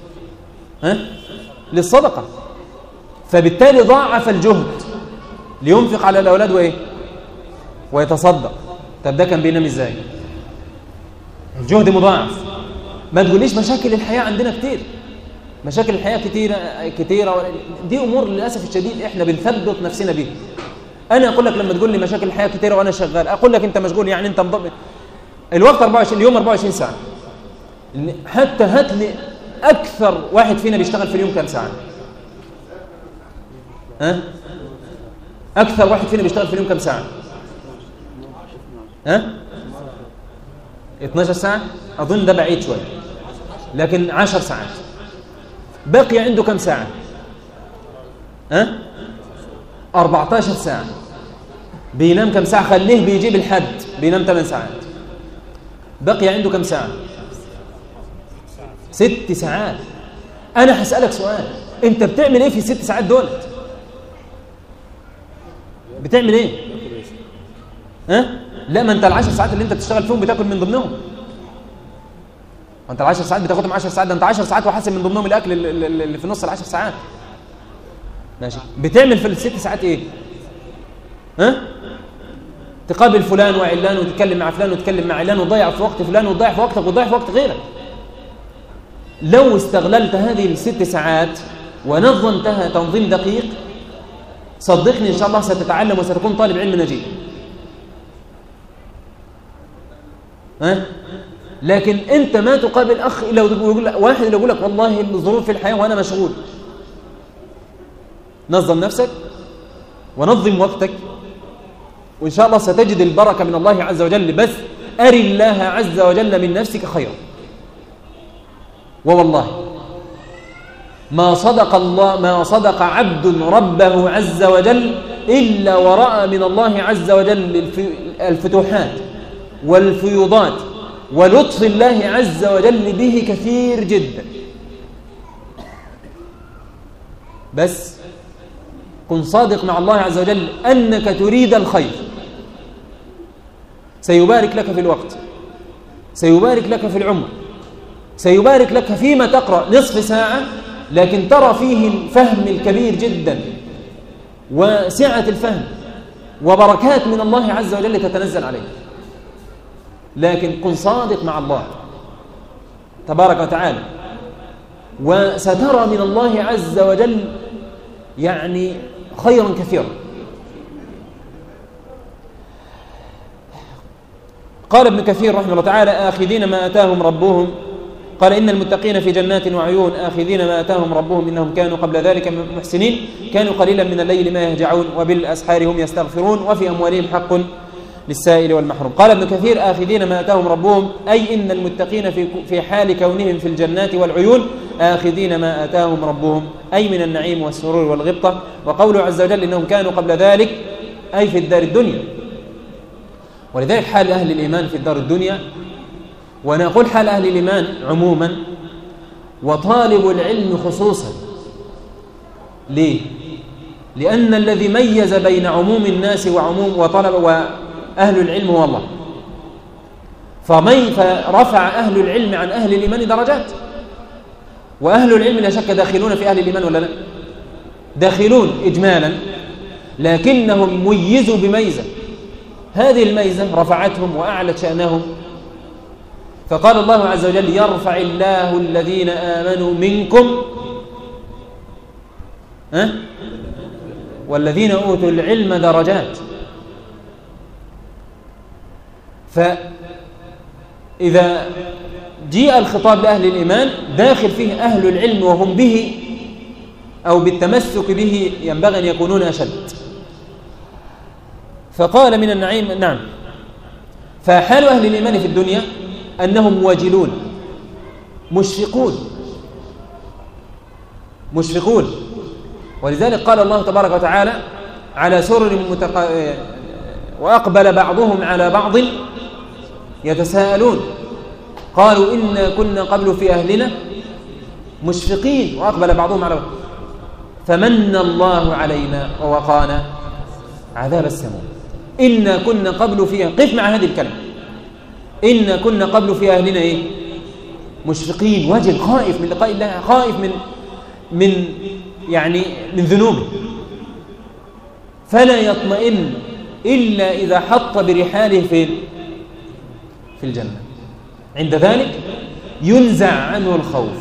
[SPEAKER 1] للصدقة، فبالتالي ضاعف الجهد لينفق على الأولاد وإيه؟ ويتصدق. طب ده كان بينام إزاي؟ الجهد مضاعف. ما تقوليش مشاكل الحياة عندنا كتير، مشاكل الحياة كتيرة دي أمور للأسف الشديد إحنا بنثبط نفسنا بيها. أنا أقول لك لما تقول لي مشاكل الحياة كتيرة وأنا شغال، أقول لك أنت مشغول، يعني أنت مضبط الوقت 24 اليوم 24 ساعة. حتى هات لي أكثر واحد فينا بيشتغل في اليوم كم ساعة؟ ها؟ أكثر واحد فينا بيشتغل في اليوم كم ساعة؟ ها؟ 12 ساعة؟ أظن ده بعيد شوية، لكن 10 ساعات. بقي عنده كم ساعة؟ ها؟ 14 ساعة. بينام كم ساعة؟ خليه بيجيب الحد بينام 8 ساعات. بقي عنده كم ساعة؟ 6 ساعات. أنا هسألك سؤال، أنت بتعمل إيه في 6 ساعات دولت؟ بتعمل إيه؟ ها؟ لا، ما أنت 10 ساعات اللي أنت بتشتغل فيهم بتاكل من ضمنهم. وأنت 10 ساعات بتاخدهم 10 ساعات، ده أنت 10 ساعات وحاسب من ضمنهم الأكل اللي في نص 10 ساعات. ماشي، بتعمل في ال6 ساعات إيه؟ ها؟ تقابل فلان وعلان وتتكلم مع فلان وتتكلم مع علان، وتضيع في وقت فلان وتضيع في وقتك وتضيع في وقت غيرك. لو استغللت هذه ال6 ساعات ونظمتها تنظيم دقيق، صدقني إن شاء الله ستتعلم وستكون طالب علم نجيب. ها؟ لكن أنت ما تقابل أخ إلا يقول واحد اللي يقول لك والله الظروف في الحياة وأنا مشغول. نظم نفسك ونظم وقتك، وإن شاء الله ستجد البركة من الله عز وجل. بس أري الله عز وجل من نفسك خيرا. ووالله ما صدق عبد ربه عز وجل إلا ورأى من الله عز وجل الفتوحات والفيوضات ولطف الله عز وجل به كثير جدا. بس كن صادق مع الله عز وجل أنك تريد الخير، سيبارك لك في الوقت، سيبارك لك في العمر، سيبارك لك فيما تقرأ نصف ساعة لكن ترى فيه الفهم الكبير جدا وسعة الفهم وبركات من الله عز وجل تتنزل عليك. لكن كن صادق مع الله تبارك وتعالى، وسترى من الله عز وجل يعني خيرا كثيرا. قال ابن كثير رحمه الله تعالى: آخذين ما آتاهم ربهم، قال إن المتقين في جنات وعيون آخذين ما آتاهم ربهم إنهم كانوا قبل ذلك محسنين، كانوا قليلا من الليل ما يهجعون وبالأسحار هم يستغفرون وفي أموالهم حق للسائل والمحروم. قال ابن كثير: آخذين ما آتاهم ربهم، أي إن المتقين في حال كونهم في الجنات والعيون آخذين ما آتاهم ربهم، أي من النعيم والسرور والغبطة. وقوله عز وجل إنهم كانوا قبل ذلك، أي في الدار الدنيا. ولذلك حال أهل الإيمان في الدار الدنيا، وأنا أقول حال أهل الإيمان عموما وطالب العلم خصوصا. ليه؟ لأن الذي ميز بين عموم الناس وطلب وأهل العلم هو الله. فرفع أهل العلم عن أهل الإيمان درجات، وأهل العلم لا شك داخلون في أهل الإيمان ولا لا؟ داخلون إجمالا، لكنهم ميزوا بميزة، هذه الميزة رفعتهم وأعلت شأنهم. فقال الله عز وجل: يرفع الله الذين آمنوا منكم والذين أوتوا العلم درجات. فإذا جاء الخطاب لأهل الإيمان داخل فيه أهل العلم، وهم به أو بالتمسك به ينبغي أن يكونون أشد. فقال من النعيم نعم. فحال أهل الإيمان في الدنيا أنهم واجلون مشفقون، ولذلك قال الله تبارك وتعالى: على سرر وأقبل بعضهم على بعض يتساءلون قالوا إنا كنا قبل في أهلنا مشفقين، وأقبل بعضهم على بعض فمن الله علينا ووقانا عذاب السموم. إنا كنا قبل في قف مع هذه الكلمة، إنا كنا قبل في أهلنا إيه؟ مشفقين، وجل، خائف من لقاء الله، خائف من ذنوبه، فلا يطمئن إلا إذا حط برحاله في الجنة. عند ذلك ينزع عنه الخوف.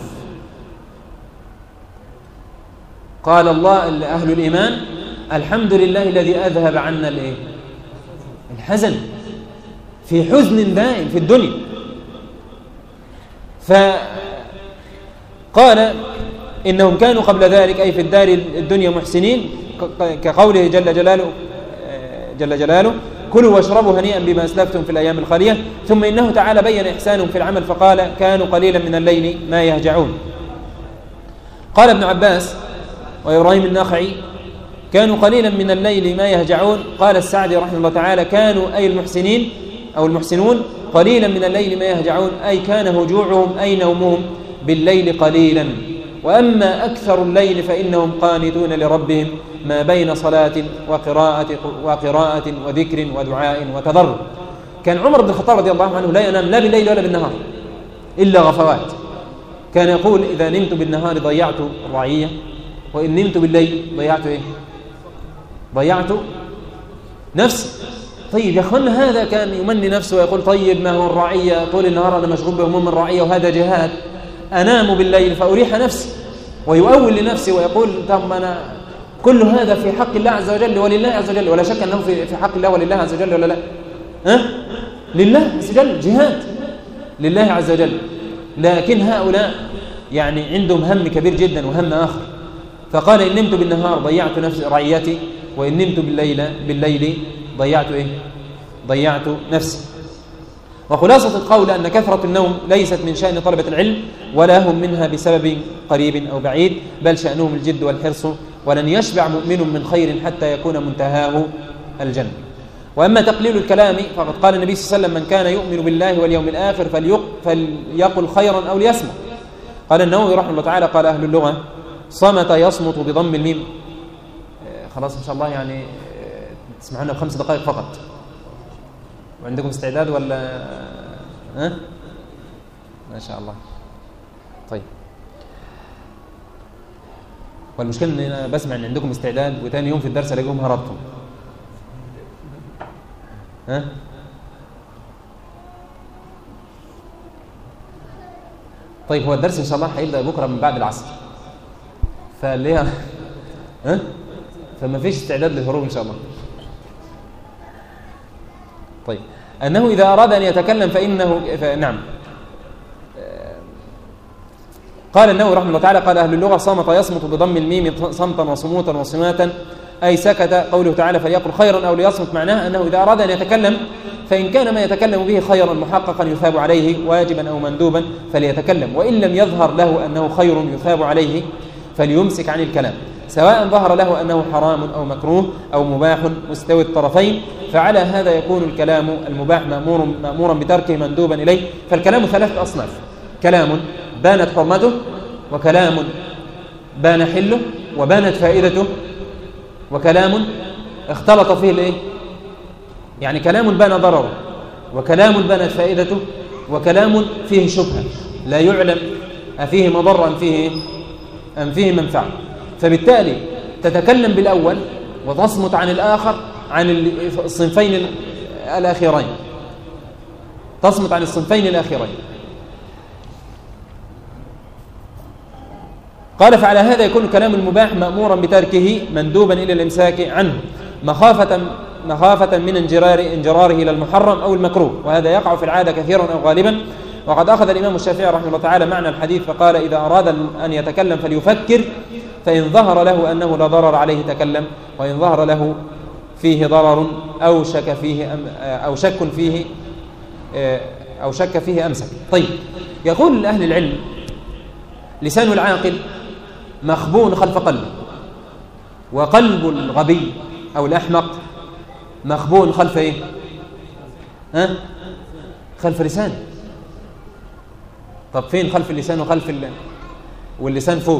[SPEAKER 1] قال الله أهل الإيمان: الحمد لله الذي أذهب عنا الحزن، في حزن دائم في الدنيا. فقال إنهم كانوا قبل ذلك أي في الدار الدنيا محسنين، كقوله جل جلاله: كلوا واشربوا هنيئا بما أسلفتم في الأيام الخالية. ثم إنه تعالى بين إحسانهم في العمل فقال: كانوا قليلا من الليل ما يهجعون. قال ابن عباس وإبراهيم النخعي: كانوا قليلا من الليل ما يهجعون. قال السعدي رحمه الله تعالى: كانوا أي المحسنين أو المحسنون قليلا من الليل ما يهجعون، أي كان هجوعهم أي نومهم بالليل قليلا، وأما أكثر الليل فإنهم قانتون لربهم ما بين صلاة وقراءة وذكر ودعاء وتضرع. كان عمر بن الخطاب رضي الله عنه لا ينام لا بالليل ولا بالنهار إلا غفوات. كان يقول: إذا نمت بالنهار ضيعت الرعية، وإن نمت بالليل ضيعت إيه؟ ضيعت نفسي. طيب يا أخوانا، هذا كان يمني نفسه ويقول: طيب ما هو الرعية طول النهار أنا مشغول بهموم الرعية وهذا جهاد، أنام بالليل فأريح نفسي، ويؤول لنفسي ويقول: طب أنا كل هذا في حق الله عز وجل ولله عز وجل، ولا شك أنه في حق الله ولله عز وجل ولا لا؟ لله عز وجل، جهاد لله عز وجل. لكن هؤلاء عندهم هم كبير جدا وهم آخر. فقال: إن نمت بالنهار ضيعت نفسي رعيتي، وإن نمت بالليل ضيعت إيه؟ ضيعت نفسي. وخلاصة القول أن كثرة النوم ليست من شأن طلبة العلم، ولا هم منها بسبب قريب أو بعيد، بل شأنهم الجد والحرص، ولن يشبع مؤمن من خير حتى يكون منتهاه الجنة. وأما تقليل الكلام فقد قال النبي صلى الله عليه وسلم: من كان يؤمن بالله واليوم الآخر فليقل خيرا أو ليصمت. قال النووي رحمه الله تعالى: قال أهل اللغة: صمت يصمت بضم الميم. خلاص إن شاء الله تسمعونا ب5 دقائق فقط. وعندكم استعداد ولا ما شاء الله؟ طيب، والمشكلة ان انا بسمع ان عندكم استعداد وتاني يوم في الدرس الاقيهم هربتم. طيب، هو الدرس ان شاء الله هيبدأ بكرة من بعد العصر، فاللي فما فيش استعداد للهروب ان شاء الله. طيب، أنه إذا أراد أن يتكلم نعم. قال النووي رحمه الله تعالى: قال أهل اللغة: صمت يصمت بضم الميم صمتا وصموتا وصماتا، أي سكت. قوله تعالى: فليقل خيرا أو ليصمت، معناه أنه إذا أراد أن يتكلم فإن كان ما يتكلم به خيرا محققا يثاب عليه واجبا أو مندوبا فليتكلم، وإن لم يظهر له أنه خير يثاب عليه فليمسك عن الكلام، سواء ظهر له أنه حرام أو مكروه أو مباح مستوي الطرفين. فعلى هذا يكون الكلام المباح مأمورا بتركه مندوبا إليه. فالكلام 3 أصناف: كلام بانت حرمته، وكلام بان حله، وبانت فائدته وكلام اختلط فيه الايه؟ يعني كلام بان ضرره، وكلام بانت فائدته، وكلام فيه شبهة لا يعلم أفيه مضر أم فيه منفعة. فبالتالي تتكلم بالأول وتصمت عن الآخر، عن الصنفين الأخيرين، تصمت عن الصنفين الأخيرين. قال فعلى هذا يكون كلام المباح مأمورا بتركه مندوبا إلى الإمساك عنه مخافة من انجراره إلى المحرم أو المكروه، وهذا يقع في العادة كثيرا أو غالبا. وقد أخذ الإمام الشافعي رحمه الله تعالى معنى الحديث فقال إذا أراد أن يتكلم فليفكر، فإن ظهر له أنه لا ضرر عليه تكلم، وإن ظهر له فيه ضرر أو شك فيه أمسك. طيب، يقول أهل العلم لسان العاقل مخبون خلف قلبه، وقلب الغبي أو الأحمق مخبون خلف إيه؟ خلف لسان. طب فين خلف اللسان وخلف واللسان فوق؟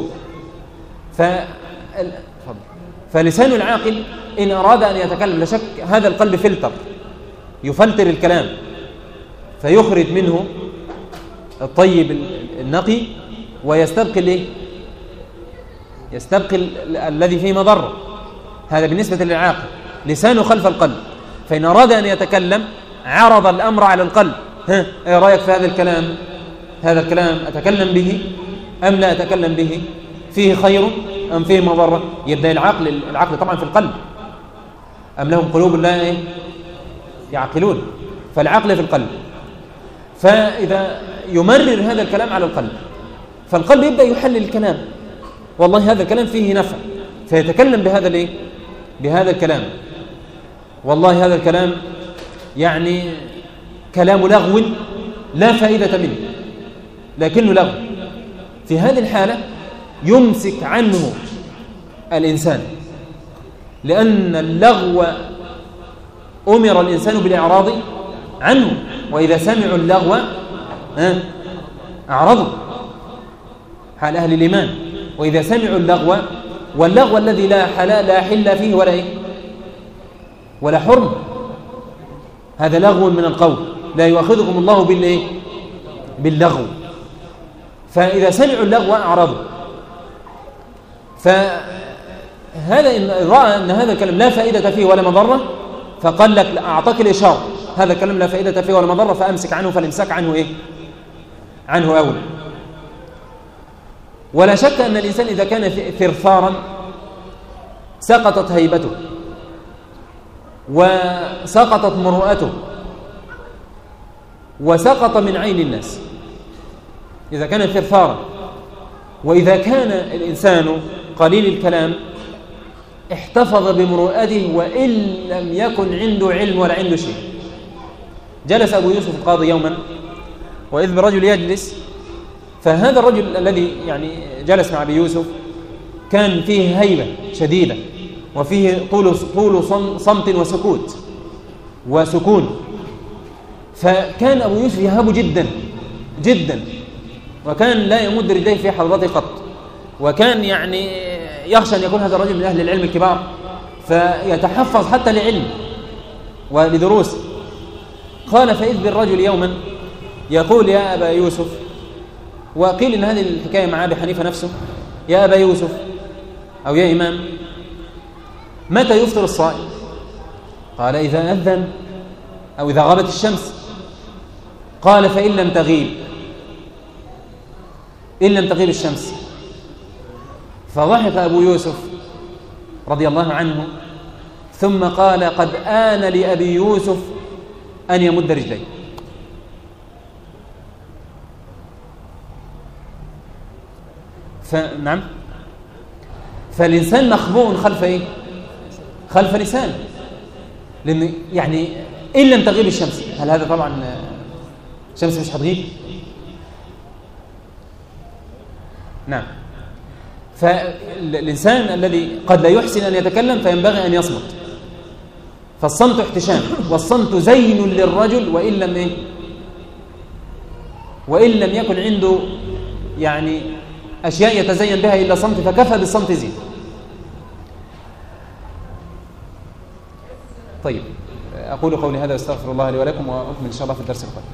[SPEAKER 1] فلسان العاقل إن أراد أن يتكلم لا شك هذا القلب فلتر يفلتر الكلام فيخرج منه الطيب النقي ويستبقي الايه؟ يستبقي الذي فيه مضر. هذا بالنسبة للعاقل، لسانه خلف القلب، فإن أراد أن يتكلم عرض الأمر على القلب. ايه رأيك في هذا الكلام؟ هذا الكلام أتكلم به أم لا أتكلم به؟ فيه خير أم فيه مضرة؟ يبدأ العقل طبعا في القلب، أم لهم قلوب لا إيه؟ يعقلون، فالعقل في القلب. فإذا يمرر هذا الكلام على القلب، فالقلب يبدأ يحلل الكلام، والله هذا الكلام فيه نفع، فيتكلم بهذا الايه؟ بهذا الكلام. والله هذا الكلام يعني كلام لغو لا فائدة منه لكنه لغو. في هذه الحالة يمسك عنه الإنسان، لأن اللغو أمر الإنسان بالإعراض عنه، وإذا سمعوا اللغو أعرضوا، حال أهل الإيمان. وإذا سمعوا اللغو، واللغو الذي لا حل فيه ولا إيه؟ ولا حرم، هذا لغو من القول، لا يؤاخذكم الله بالإيه؟ باللغو. فإذا سمعوا اللغو أعرضوا. فهذا إن رأى أن هذا الكلام لا فائدة فيه ولا مضرة فقال لك أعطاك الإشارة هذا الكلام لا فائدة فيه ولا مضرة فأمسك عنه، فالإمساك عنه إيه؟ عنه أولى. ولا شك أن الإنسان إذا كان ثرثارا سقطت هيبته وسقطت مروءته وسقط من عين الناس إذا كان ثرثارا. وإذا كان الإنسان قليل الكلام احتفظ بمروءته وإن لم يكن عنده علم ولا عنده شيء. جلس أبو يوسف القاضي يوما وإذ برجل يجلس، فهذا الرجل الذي يعني جلس مع أبي يوسف كان فيه هيبة شديدة وفيه طول صمت وسكوت وسكون، فكان أبو يوسف يهاب جدا جدا، وكان لا يمد رجليه في حضرته قط، وكان يعني يخشى أن يكون هذا الرجل من أهل العلم الكبار فيتحفظ حتى لعلم ولدروس. قال فإذ بالرجل يوما يقول يا أبا يوسف، وقيل إن هذه الحكاية مع أبي حنيفة نفسه، يا أبا يوسف أو يا إمام متى يفطر الصائم؟ قال إذا أذن أو إذا غابت الشمس. قال فإن لم تغيب الشمس. فضحك أبو يوسف رضي الله عنه ثم قال قد آن لأبي يوسف أن يمد رجليه. نعم، فالإنسان مخبوء خلف إيه؟ خلف لسان، لأن يعني إن لم تغيب الشمس، هل هذا طبعا الشمس مش هتغيب؟ نعم. فالإنسان الذي قد لا يحسن أن يتكلم فينبغي أن يصمت، فالصمت احتشام، والصمت زين للرجل وإن لم يكن عنده يعني أشياء يتزين بها إلا صمت، فكفى بالصمت زين. طيب، أقول قولي هذا واستغفر الله لي ولكم، وأكمل إن شاء الله في الدرس القادم.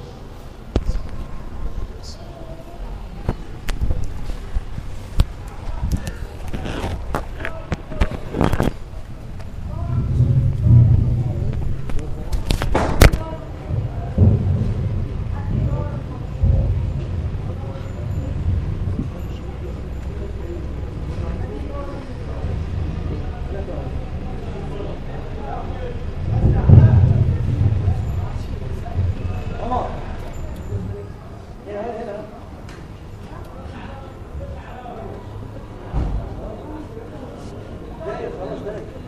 [SPEAKER 2] خلاص